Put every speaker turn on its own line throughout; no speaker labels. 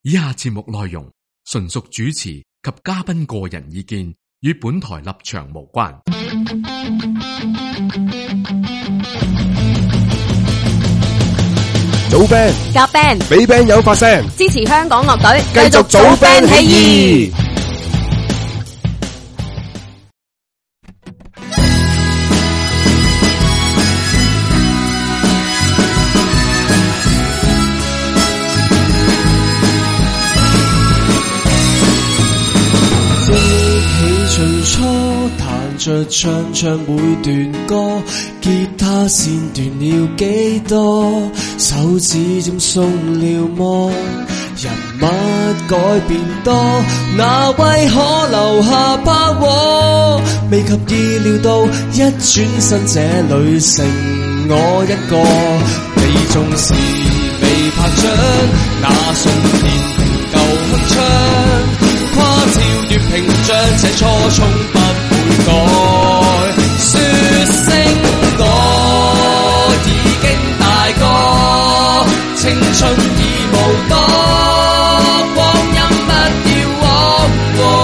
以下節目內容純屬主持及嘉賓個人意見，與本台立場無關。
組 band
夾 band
俾 band 友發聲，
支持香港樂隊，
繼續組 band 起義。
最初彈着唱唱每段歌，吉他線斷了幾多，手指中鬆了麼？人物改變多，哪位可留下把握？未及意料到，一轉身這裏剩我一個。你縱是未拍掌，那瞬間仍舊鏗鏘。跨超越屏障，這初衷不會改。說聲我已經大個，青春已無多，光陰不要枉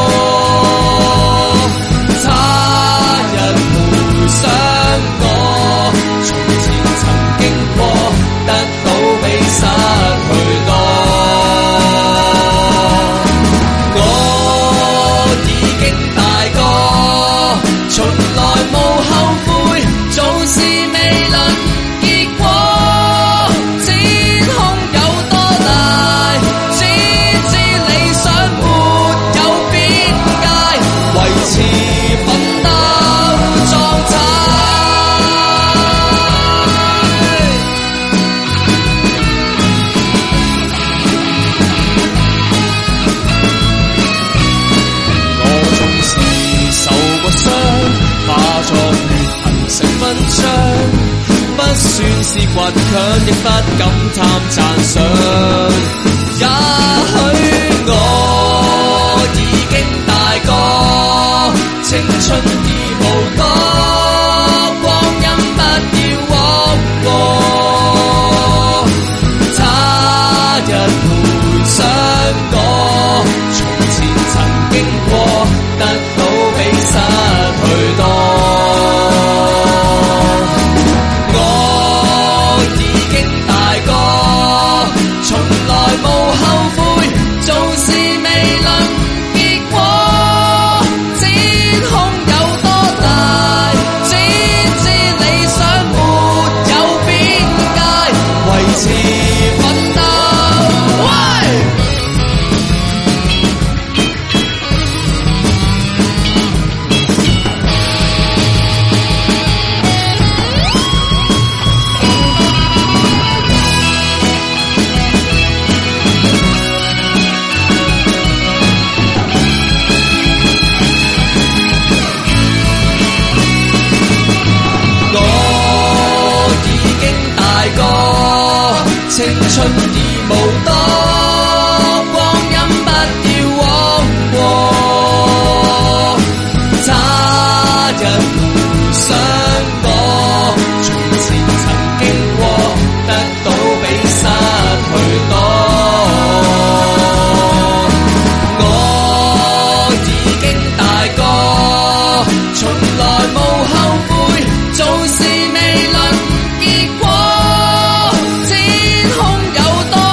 過。他日回想我，從前曾經過，得到比失去多。從來無後悔，做事未論結果。天空有多大，只知理想沒有邊界，維持奮鬥狀態。我縱是受過傷，化作血痕成文章，不算是倔強，亦不敢貪讚賞。也許我已經大個，青春已無多，光陰不要枉過。他日回想我，從前曾經過，得到比失去多。我已經大個，從來無後悔，做事未論結果。天空有多大，只知理想沒有邊界，維持奮鬥。青春已無多，光陰不要枉過。他日回想我，從前曾經過，得到比失去多。我已經大個，從來無後悔，做事未論結果。天空有多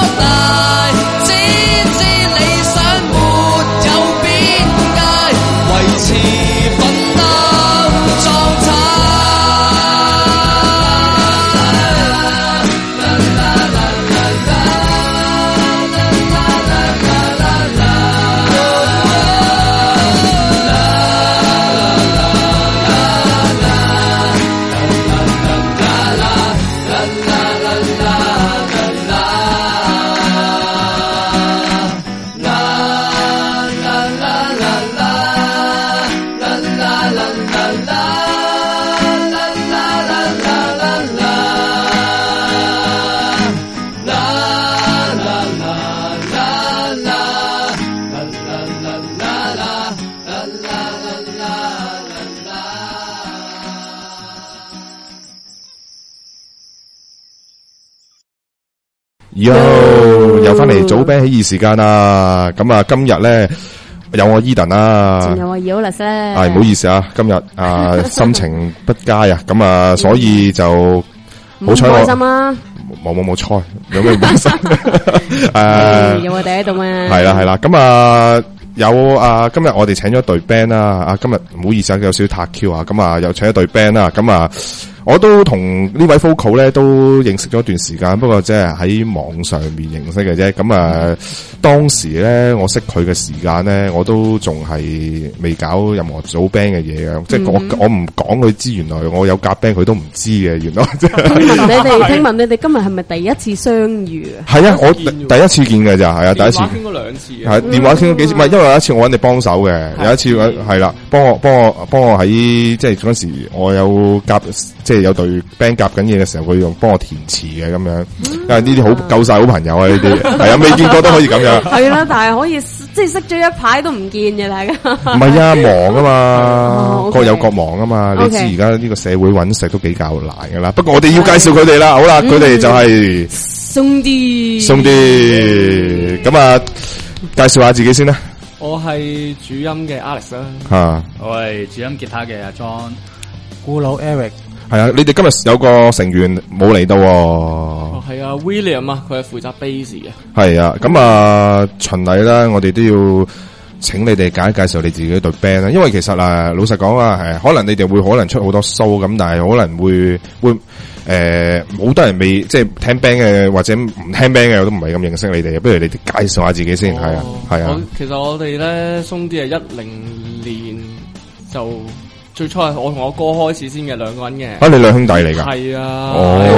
又翻嚟早 band 起義時間啦！咁啊，今日咧有我 Eden 啦，
仲有我 Yolas 咧。
係唔好意思啊，今日心情不佳啊，咁啊，所以就好彩我
開心啦。
冇錯，有咩唔開心？
有我哋喺度嘛？
係啦，咁啊。有今日我哋請咗隊 band 啦，今日唔好意思啊，有少少塔 Q 啊，咁啊又請咗隊 band 啦，咁啊我都同呢位 vocal 咧都認識咗一段時間，不過即係喺網上面認識嘅啫，咁啊當時咧我識佢嘅時間咧，我都仲係未搞任何組 band 嘅嘢嘅，即係我唔講佢知，原來我有夾 band 佢都唔知嘅，原來。
聽聞你哋今日係咪第一次相遇啊？
係啊，我第一次見嘅咋，係啊，第一次。
電話傾過2次。
係電話傾咗幾次，唔係因為有一次我揾你幫手嘅，有一次係啦，幫我喺即係嗰時我有夾即係有隊 band 夾緊嘢嘅時候，佢用幫我填詞嘅咁樣，因為呢啲好夠晒好朋友啊呢啲，係啊，未見過都可以咁樣。
係啦，但係可以即係識咗一排都唔見嘅大家。
唔係啊，忙啊嘛，各有各忙啊嘛，你知而家呢個社會揾食都比較難噶啦。不過我哋要介紹佢哋啦，好啦，佢哋就係
鬆啲，
咁啊，介紹下自己先啦。
我係主音嘅 Alex 啦，
我係主音吉他嘅阿 John，
鼓佬 Eric。
係啊，你哋今日有個成員冇嚟到。
係啊 William 啊，佢係負責 bass 嘅。
係啊，咁啊循例啦，我哋都要請你哋介紹你自己隊 band 啦。因為其實老實講啊，可能你哋會可能出好多 show 咁，但係可能會好多人未即係聽 band 嘅或者唔聽 band 嘅，我都唔係咁認識你哋。不如你哋介紹下自己先，係啊。
其實我哋咧鬆啲係10年就。最初係我同我哥開始先嘅，兩個人嘅。
你兩兄弟嚟㗎？
係啊。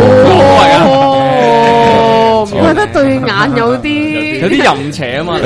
我覺得對眼有啲
淫邪啊嘛，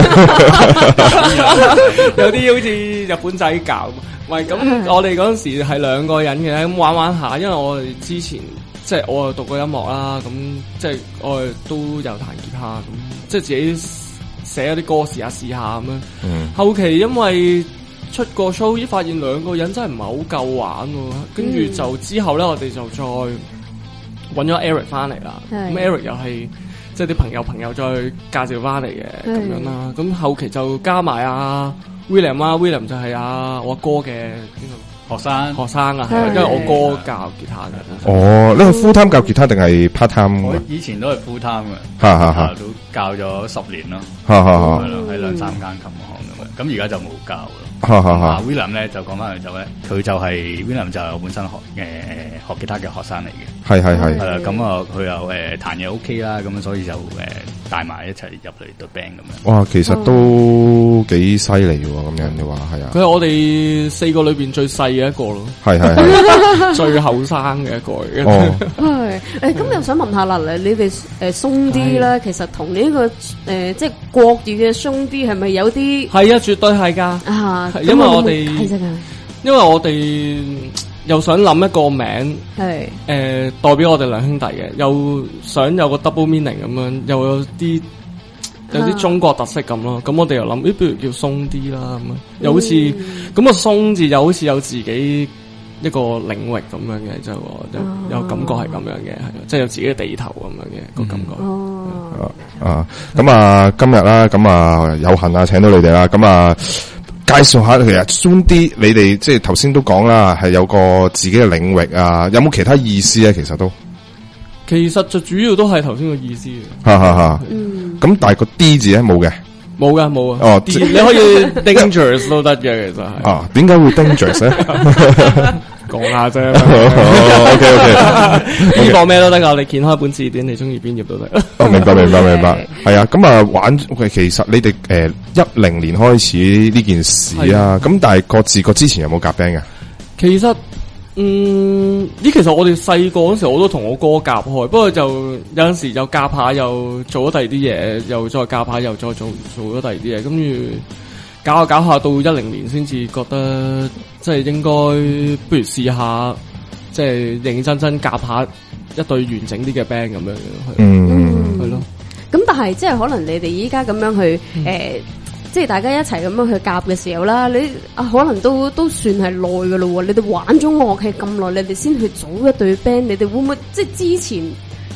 有啲好似日本仔教。唔係咁，我哋嗰陣時係兩個人嘅，咁玩下，因為我哋之前即係我又讀過音樂啦，咁即係我哋都有彈吉他，咁即係自己寫一啲歌試下咁樣。後期因為出個 show，發現兩個人真係唔係好夠玩喎，跟住就之後咧，我哋就再揾咗 Eric 翻嚟啦。咁 Eric 又係即係啲朋友再介紹翻嚟嘅咁樣啦。咁後期就加埋阿 William 啊 ，William 就係我哥嘅學生啊，係因為我哥教吉他嘅。
你係 full time 教吉他定係 part time？
我以前都係 full time 嘅，都教咗10年咯，係咯，喺2-3間琴行咁樣。咁而家就冇教啦。William 咧就講翻佢佢就係 William 就係我本身學吉他嘅學生嚟嘅，係啦，咁啊佢又彈嘢 OK 啦，咁所以就帶埋一齊入嚟隊 band 咁樣。哇，
其實都幾犀利喎，咁樣嘅話係啊。
佢係我哋4個裏邊最細嘅一個咯，係最後生嘅一個嚟嘅。
咁又想問下啦，你哋鬆啲啦，其實同呢個即係國語嘅鬆啲係咪有啲？係啊，絕對係噶。因為我哋又想諗一個名，代表我哋兩兄弟嘅，又想有個 double meaning 咁樣，又有啲中國特色咁咯。咁我哋又諗，不如叫鬆啲啦，咁又好似咁個鬆字又好似有自己一個領域咁樣嘅，就有感覺係咁樣嘅，係即係有自己嘅地頭咁樣嘅個感覺。
咁今日啦，咁有幸請到你哋啦，咁介紹下其實鬆啲，你哋即係頭先都講啦，係有個自己嘅領域啊，有冇其他意思啊？其實就
主要都係頭先個意思嘅。
咁但係個 D 字咧冇嘅。
冇啊。你可以 dangerous 都得嘅，其實係。點解
會 dangerous 咧？
講下啫。
OK。
呢個咩都得噶，你掀開本字典，你中意邊頁都得。
明白。係啊，咁玩，其實你哋10年開始呢件事啊，咁但係各自之前有冇夾 band 嘅？
其實其實我哋細個嗰時，我都同我哥夾開，不過就有陣時就夾下，又做咗第二啲嘢，又再夾下，又再做咗第二啲嘢，跟住搞下到10年先至覺得，即係應該不如試下，即係認真夾下一隊完整啲嘅 band 咁樣嘅，係咯。
咁但係即係可能你哋依家咁樣去即係大家一齊咁樣去夾嘅時候啦，你可能都算係耐噶咯。你哋玩咗樂器咁耐，你哋先去組一隊 band，你哋會唔會即係之前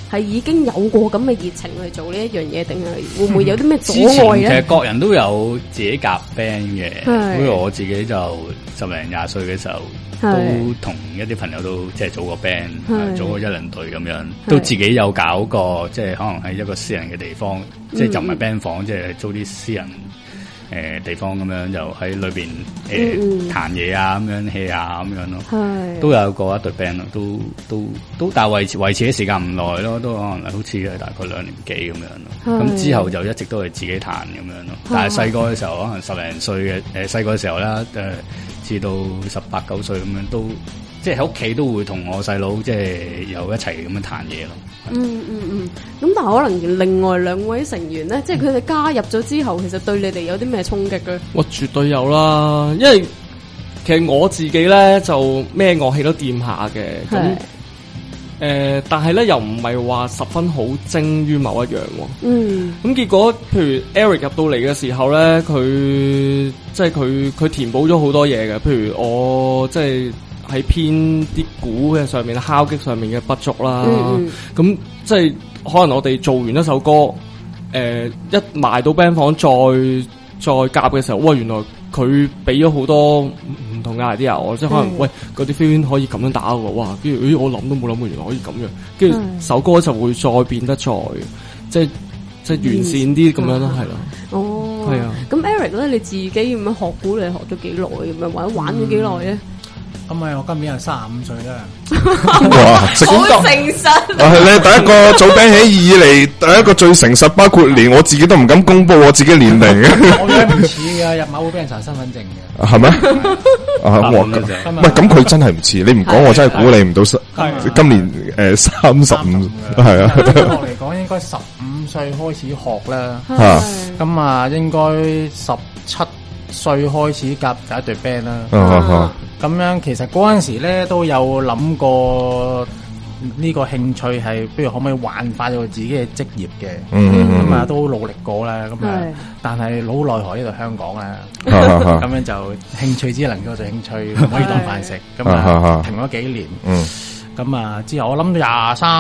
係已經有過咁嘅熱情去做呢一樣嘢，定係會唔會有啲咩阻礙咧？
其實各人都有自己夾 band 嘅，因為我自己就10零20歲嘅時候，都同一啲朋友都即係組過 band， 組過一兩隊咁樣，都自己有搞過，即係可能喺一個私人嘅地方，即係就唔係 band 房，即係租啲私人地方咁樣，就喺裏邊彈嘢啊，咁樣 hea 啊，咁樣咯，都有過一隊 band 咯，都但係維持嘅時間唔耐咯，都可能好似係大概2年幾咁樣咯。咁之後就一直都係自己彈咁樣咯。但係細個嘅時候，可能10零歲嘅細個嘅時候啦，至到18、9歲咁樣都。即係喺屋企都會同我細佬即係有一齊咁樣彈嘢咯。
咁但係可能另外2位成員咧，即係佢哋加入咗之後，其實對你哋有啲咩衝擊咧？
哇，絕對有啦！因為其實我自己咧就咩樂器都掂下嘅，咁但係咧又唔係話十分好精於某一樣喎。咁結果譬如 Eric 入到嚟嘅時候咧，佢即係佢填補咗好多嘢嘅，譬如我即係。喺編啲鼓嘅上面，敲擊上面嘅不足啦，咁即係可能我哋做完一首歌，一埋到 band 房再夾嘅時候，哇！原來佢俾咗好多唔同嘅 idea 我，即係可能喂嗰啲 feel 可以咁樣打喎，哇！跟住我諗都冇諗過，原來可以咁樣，跟住首歌就會再變得再即係完善啲咁樣咯，係啦。
哦，
係啊。
咁 Eric 咧，你自己咁樣學鼓，你學咗幾耐咁樣，或者玩咗幾耐咧？
咁我今年係35歲啦。
哇，
好誠實。
係你第一個組 band 起以嚟，第一個最誠實，包括連我自己都唔敢公布我自己年齡嘅。
我樣唔似㗎，入馬會俾人查身份證嘅。
係咩？喂，咁佢真係唔似，你唔講我真係估你唔到。今年35，係啊。
學嚟講應該15歲開始學啦。咁啊，應該17歲開始夾第一隊 band 啦。咁樣其實嗰陣時咧都有諗過呢個興趣係，不如可唔可以幻化咗自己嘅職業嘅？咁啊都努力過啦。咁啊，但係老奈何呢度香港啦，咁樣就興趣只能夠做興趣，唔可以當飯食。咁啊停咗幾年。咁啊之後我諗到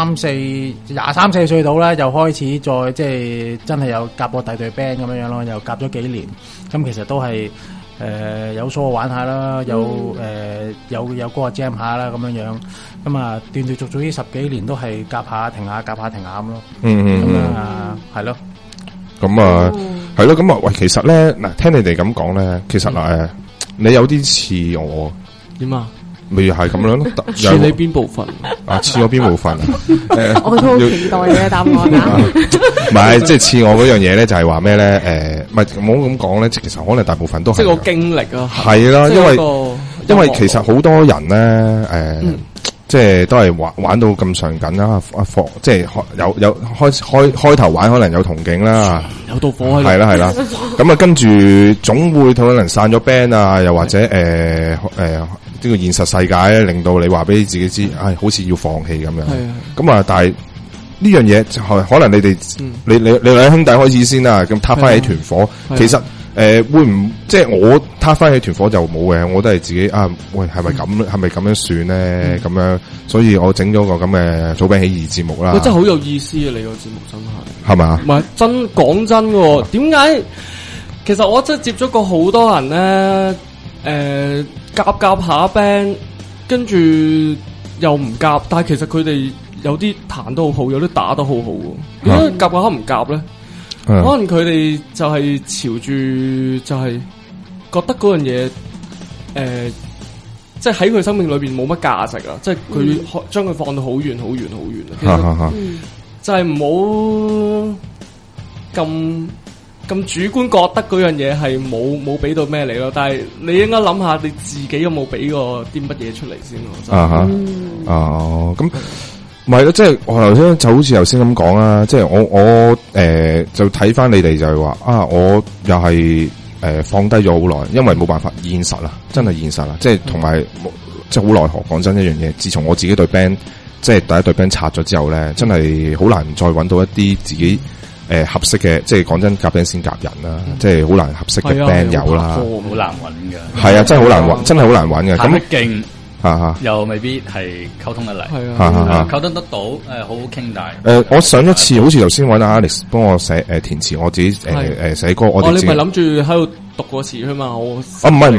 23、4歲到咧，就開始再即係真係有夾過第二隊 band 咁樣咯，又夾咗幾年。咁其實都係有數玩下啦，有歌 jam 下啦咁樣。咁啊斷斷續續呢10幾年都係夾下停下夾下停下咁咯。咁啊係咯。
咁啊係咯。咁啊喂，其實咧嗱，聽你哋咁講咧，其實你有啲似我
點啊？
咪係咁樣咯，
似你邊部分
啊？似我邊部分啊？
我都好期待你嘅答案啊！
唔係，即係似我嗰樣嘢咧，就係話咩咧？唔係唔好咁講咧，其實可能大部分都係
即係個經歷啊。
係啦，因為其實好多人咧，即係都係玩到咁上緊啦，即係有開頭玩可能有憧憬啦，
有道火
係啦，咁啊跟住總會可能散咗 band 啊，又或者呢個現實世界咧，令到你話俾自己知，好似要放棄咁樣。咁啊，但係呢樣嘢可能你哋你兩兄弟開始先啦，咁撻翻起團火，其實會唔即係我撻翻起團火就冇嘅，我都係自己喂係咪咁係咪咁樣算咧？咁樣，所以我整咗個咁嘅組兵起義節目啦。
真係好有意思啊！你個節目真係
係嘛？
唔係真講真嘅，點解？其實我真係接觸過好多人咧，夾下 band， 跟住又唔夾，但係其實佢哋有啲彈得好好，有啲打得好好。點解夾下唔夾咧？可能佢哋就係朝住就係覺得嗰樣嘢，即係喺佢生命裏邊冇乜價值啊！即係佢將佢放到好遠好遠好遠啊！其實就係唔好咁主觀覺得嗰樣嘢係冇俾到咩你咯，但係你應該諗下你自己有冇俾過啲乜嘢出嚟先咯。
咁唔係咯，即係我頭先就好似頭先咁講啦，即係我就睇翻你哋就係話我又係放低咗好耐，因為冇辦法現實啦，真係現實啦，即係同埋即係好奈何。講真一樣嘢，自從我自己隊 band 即係第一隊 band 拆咗之後咧，真係好難再揾到一啲自己合適嘅，即係講真夾 band 先夾人啦，即係好難合適嘅 band 友啦，
好難揾嘅。
係啊，真係好難揾，真係好難揾嘅。
彈得勁又未必係溝通得嚟，溝通得到好好傾，但係
我上一次好似頭先揾阿 Alex 幫我寫填詞，我自己寫歌，我哋
你咪諗住喺度讀個詞去嘛？我唔
係，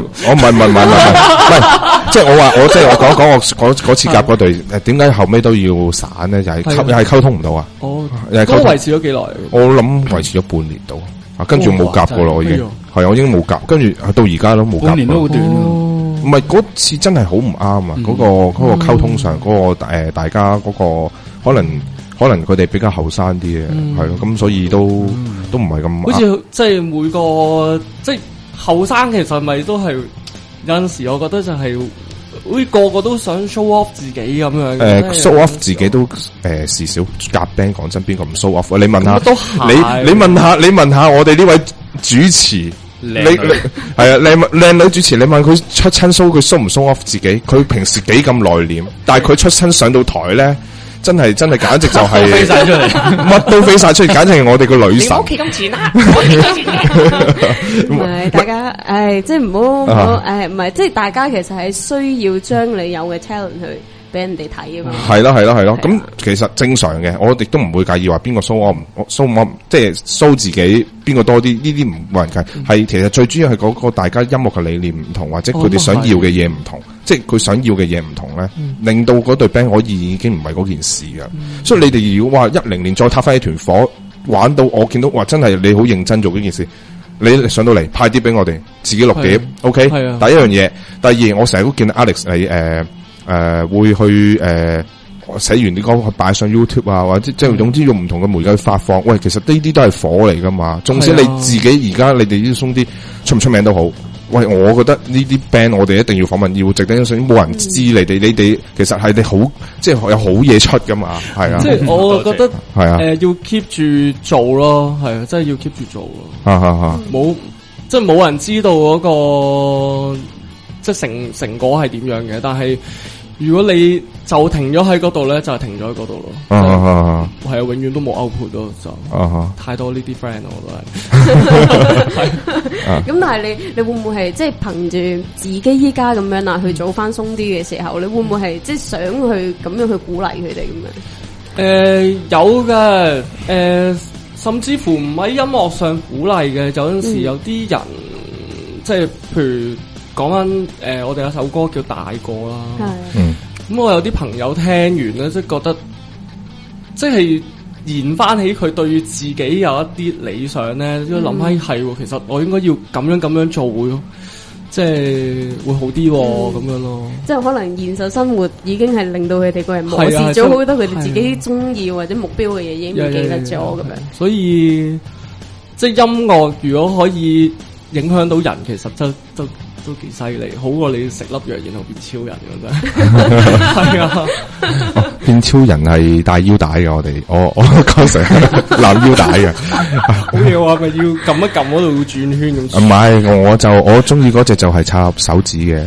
即係我講嗰次夾嗰隊，點解後尾都要散咧？又係溝通唔到啊！
又係都維持咗幾耐？
我諗維持咗半年到，跟住冇夾過咯，我已經係我已經冇夾，跟住到而家都冇夾。
半年都好短。
唔係嗰次真係好唔啱啊！嗰個溝通上嗰個大家嗰個可能佢哋比較後生啲嘅，係咯，咁所以都唔係咁。
好似即係每個即係後生，其實咪都係有陣時，我覺得就係好似個個都想 show off 自己咁樣。
show off 自己都事少夾 band，講真，邊個唔 show off？你問下，你問下我哋呢位主持。你係啊，靚女主持，你問佢出親 show，佢 show 唔 show off 自己？佢平時幾咁內斂，但係佢出親上到台咧，真係簡直就係
飛晒出嚟，
乜都飛晒出嚟，簡直係我哋個女神。
你屋企咁錢啊？唔係大家，即係唔好，唔係，即係大家其實係需要將你有嘅 talent 去俾人哋睇啊嘛。係
咯，咁其實正常嘅，我亦都唔會介意話邊個 show off，即係 show 自己邊個多啲，呢啲冇人計。係其實最主要係嗰個大家音樂嘅理念唔同，或者佢哋想要嘅嘢唔同，即係佢想要嘅嘢唔同咧，令到嗰隊 band 可以已經唔係嗰件事㗎。所以你哋如果話10年再撻翻一團火，玩到我見到話真係你好認真做呢件事，你上到嚟派啲俾我哋自己錄碟 ，OK。第一樣嘢，第二我成日都見 Alex 你會去寫完啲歌去擺上 YouTube 啊，或者即係總之用唔同嘅媒介去發放。喂，其實呢啲都係火嚟噶嘛。縱使你自己而家你哋呢啲鬆啲出唔出名都好。喂，我覺得呢啲 band 我哋一定要訪問，要值得欣賞。冇人知你哋其實係你好，即係有好嘢出噶嘛。係啊，
即係我覺得係啊，要 keep 住做咯，係啊，真係要 keep 住做咯。冇即係冇人知道嗰個即係成果係點樣嘅，但係。如果你就停咗喺嗰度咧，就係停咗喺嗰度咯。係啊，永遠都冇 output 咯，就太多呢啲 friend 我都係。
咁但係你會唔會係即係憑住自己依家咁樣啦，去做翻鬆啲嘅時候，你會唔會係即係想去咁樣去鼓勵佢哋咁樣？
有嘅，甚至乎唔喺音樂上鼓勵嘅，有陣時有啲人即係譬如。講緊我哋有首歌叫大個啦，咁我有啲朋友聽完咧，即係覺得即係燃翻起佢對自己有一啲理想咧，即係諗起係，其實我應該要咁樣做會，即係會好啲咁樣咯。
即係可能現實生活已經係令到佢哋個人漠視咗好多佢哋自己中意或者目標嘅嘢，已經唔記得咗咁樣。
所以即係音樂如果可以影響到人，其實都幾犀利，好過你食粒藥然後變超人咁真係。係啊，
變超人係帶腰帶嘅，我講成攬腰帶嘅。
好嘢話咪要撳一撳嗰度轉圈咁。
唔係，我中意嗰隻就係插手指嘅。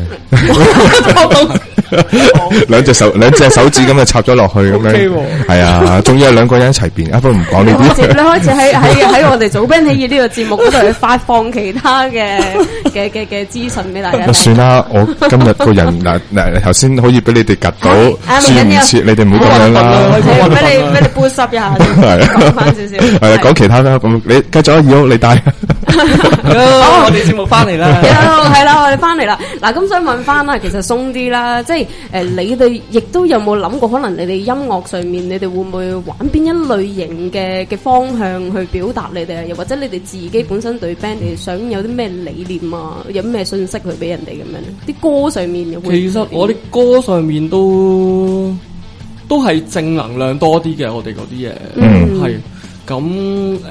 兩隻手指咁就插咗落去咁樣。係啊，仲要係兩個人一齊變。不過唔講呢啲。
你開始喺我哋早 band 起義呢個節目嗰度去發放其他嘅資訊俾大家。
算啦，我今日個人嗱頭先可以俾你哋夾到，轉唔切，你哋唔好咁樣啦。
俾你撥濕一下，講翻少少。
係啦，講其他啦，咁你繼續啊，你帶。
好，我哋節目翻嚟啦。
係啦，我哋翻嚟啦。嗱，咁想問翻啦，其實鬆啲啦，即係你哋亦都有冇諗過，可能你哋音樂上面，你哋會唔會玩邊一類型嘅方向去表達你哋啊？又或者你哋自己本身對 band，你想有啲咩理念啊？有咩信息去俾人哋咁樣？啲歌上面有冇？
其實我哋歌上面都係正能量多啲嘅，我哋嗰啲嘢係咁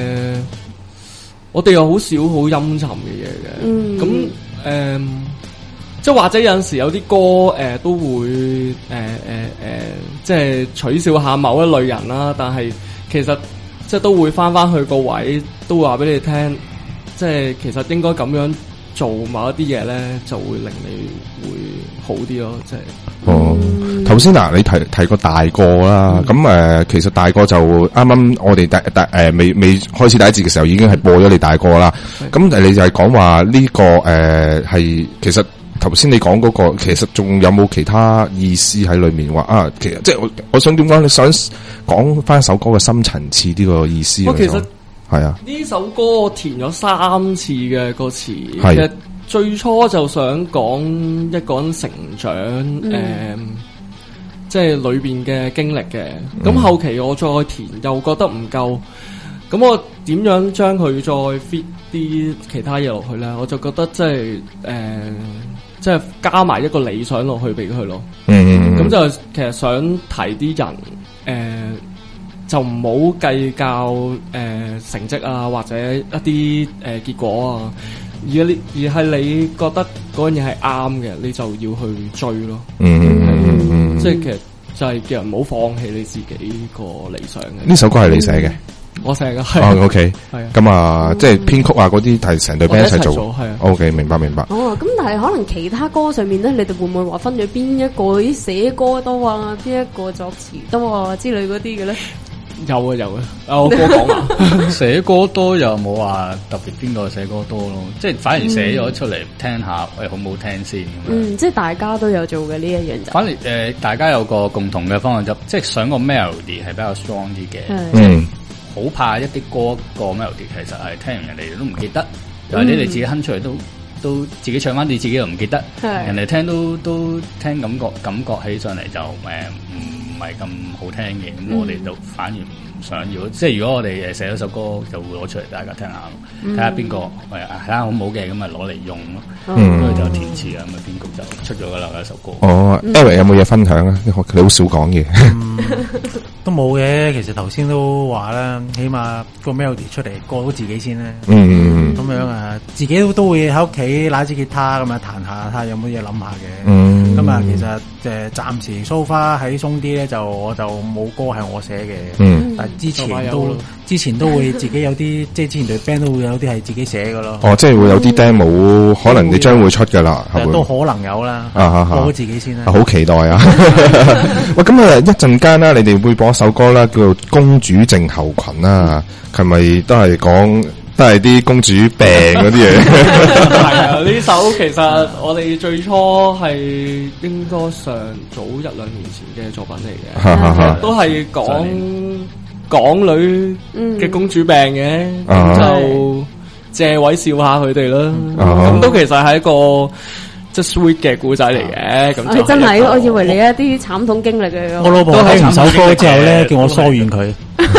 我哋又好少好陰沉嘅嘢嘅，咁即係或者有陣時有啲歌都會即係取笑下某一類人啦，但係其實即係都會翻去個位，都會話俾你聽，即係其實應該咁樣做某一啲嘢咧，就會令你會好啲咯，即係。
頭先嗱，你提過大個啦，咁其實大個就啱啱我哋未開始第一節嘅時候已經係播咗你大個啦，咁你就係講話呢個係其實頭先你講嗰個，其實仲有冇其他意思喺裏面？話啊，其實即係我想點講？你想講翻首歌嘅深層次呢個意思？
其實
係啊，
呢首歌填咗3次嘅歌詞，其實最初就想講一個人成長，即係裏邊嘅經歷嘅。咁後期我再填又覺得唔夠，咁我點樣將佢再 fit 啲其他嘢落去咧？我就覺得即係加埋一個理想落去俾佢咯。咁就其實想提啲人，就唔好計較成績啊，或者一啲結果啊，而係你覺得嗰樣嘢係啱嘅，你就要去追咯。即係其實就係叫人唔好放棄你自己個理想嘅。
呢首歌係你寫嘅？
我寫嘅係。
OK，咁啊，即係編曲啊嗰啲係成隊 band 一齊做。
係啊。
OK，明白。
哦，咁但係可能其他歌上面咧，你哋會唔會話分咗邊一個啲寫歌多啊，邊一個作詞多啊之類嗰啲嘅咧？
有啊，我歌講啊，
寫歌多又冇話特別邊個寫歌多咯，即係反而寫咗出嚟聽下，喂好唔好聽先。
即係大家都有做嘅呢一樣就。
反而大家有個共同嘅方向，就即係想個 melody 係比較 strong 啲嘅。好怕一啲歌個 melody 其實係聽完人哋都唔記得，或者你自己哼出嚟都自己唱翻你自己又唔記得，人哋聽都聽感覺起上嚟就唔係咁好聽嘅，咁我哋就反而唔想要。即係如果我哋寫咗首歌，就會攞出嚟大家聽下，睇下邊個睇下好唔好嘅，咁咪攞嚟用咯。咁佢就填詞啊，咁啊編曲就出咗噶啦一首歌。
Eric 有冇嘢分享啊？你好少講嘢。
都冇嘅，其實頭先都話啦，起碼個 melody 出嚟過到自己先咧。咁樣啊，自己都會喺屋企拿支吉他咁啊彈下，睇下有冇嘢諗下嘅。咁啊，其實暫時 so far 喺鬆啲咧，我就冇歌係我寫嘅。但係之前都會自己有啲，即係之前隊 band 都會有啲係自己寫嘅咯。
即係會有啲 demo，可能你將會出噶啦，
都可能有啦。過好自己先啦。
好期待啊！喂，咁啊，一陣間啦，你哋會播一首歌啦，叫做《公主症候群》啦，係咪都係講都係啲公主病嗰啲嘢？
係啊，呢首其實我哋最初係應該上早1-2年前嘅作品嚟嘅，都係講港女嘅公主病嘅，就借位笑下佢哋啦。咁都其實係一個即係 sweet 嘅故仔嚟嘅。咁
真係，我以為你一啲慘痛經歷嘅。
我老婆睇完首歌之後咧，叫我疏遠佢，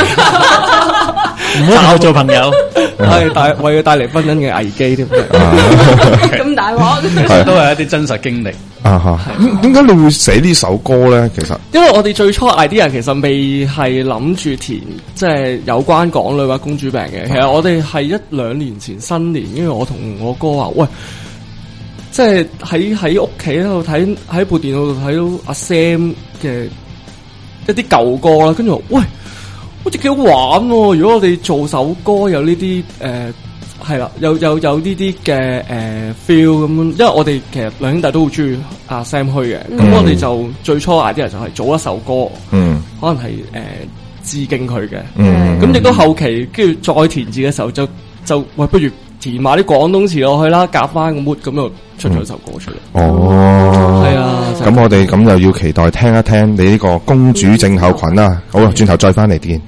唔好同佢做朋友。
係為佢帶嚟婚姻嘅危機添。
咁大鑊，
都係一啲真實經歷。
點解你會寫呢首歌咧？其實
因為我哋最初 idea 其實未係諗住填即係有關港女或公主病嘅。其實我哋係1-2年前新年，因為我同我哥話喂。即係喺屋企喺度睇，喺部電腦度睇到阿 Sam 嘅一啲舊歌啦，跟住話喂，好似幾好玩喎！如果我哋做首歌有呢啲係啦，有呢啲嘅feel 咁，因為我哋其實兩兄弟都好中意阿 Sam 去嘅，咁我哋就最初 idea 就係做一首歌，可能係致敬佢嘅，咁亦都後期跟住再填字嘅時候就喂，不如填埋啲廣東詞落去啦，夾翻個 mood，咁就出咗首歌出嚟。係啊，
咁我哋咁又要期待聽一聽你呢個公主症候群啦。好，轉頭再翻嚟見。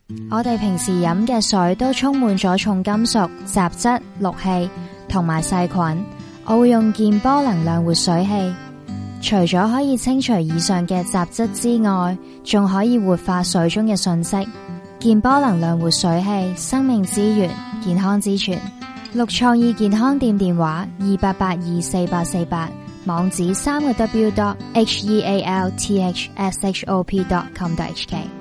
我哋平時飲嘅水都充滿咗重金屬、雜質、氯氣同埋細菌。我會用健波能量活水器，除咗可以清除以上嘅雜質之外，仲可以活化水中嘅訊息。健波能量活水器，生命之源，健康之泉。綠創意健康店電話28824848，網址3個W.healthshop.com.hk。